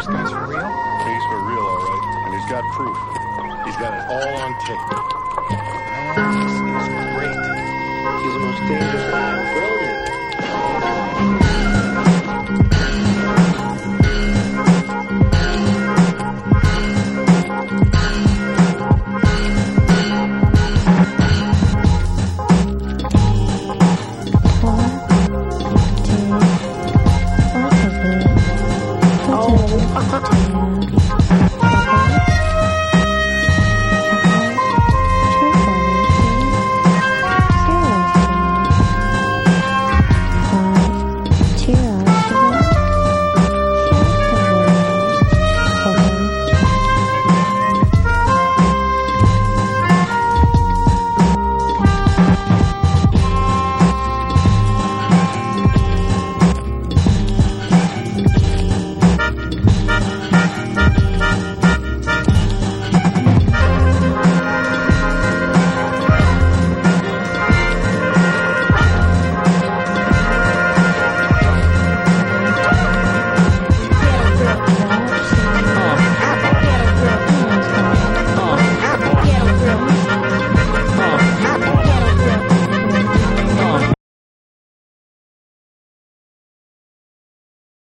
guy's for real? He's for real, all right. And he's got proof. He's got it all on tape. This is great. He's the most dangerous man. Brilliant. Four, two, also good. 4, 2, 2.